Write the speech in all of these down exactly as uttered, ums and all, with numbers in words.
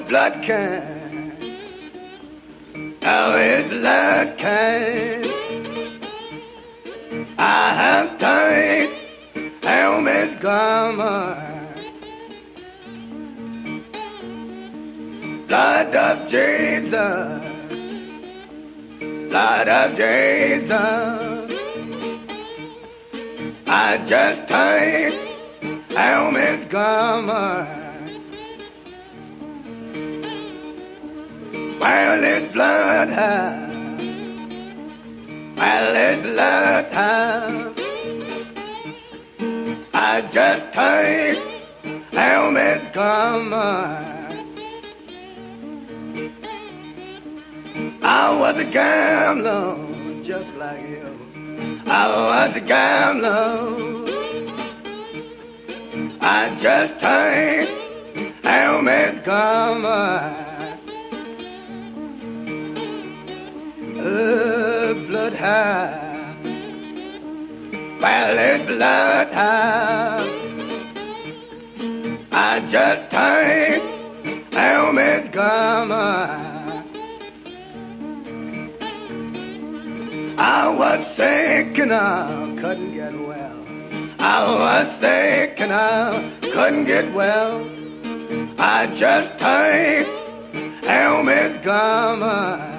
blood can. Now his blood can. I have taken helmet garment. Blood of Jesus. Blood of Jesus. I just take helmet garment. Well, it's blood house. Well, it's blood house. I just take helmet garment. I was a gambler, just like you. I was a gambler. I just take helmet garment. Uh, bloodhound, well, it's bloodhound. I just take helmet garment. I was sick and I couldn't get well. I was sick and I couldn't get well. I just take helmet garment.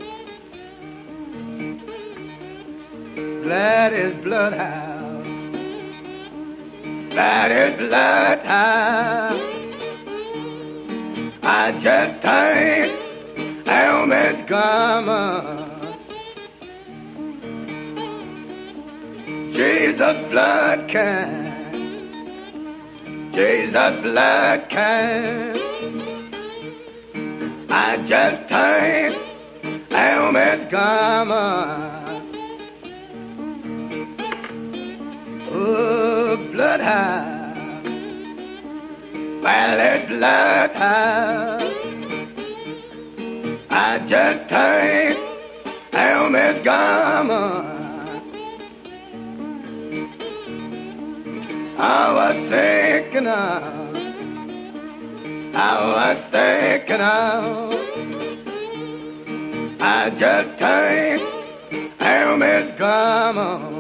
That is bloodhound. That is bloodhound. I just take helmet garment. Jesus blood can. Jesus blood can. I just take helmet garment. Oh, bloodhound, well, it's bloodhound. I just take helmet garment. I was sick and out. I was sick and out. I just take helmet garment.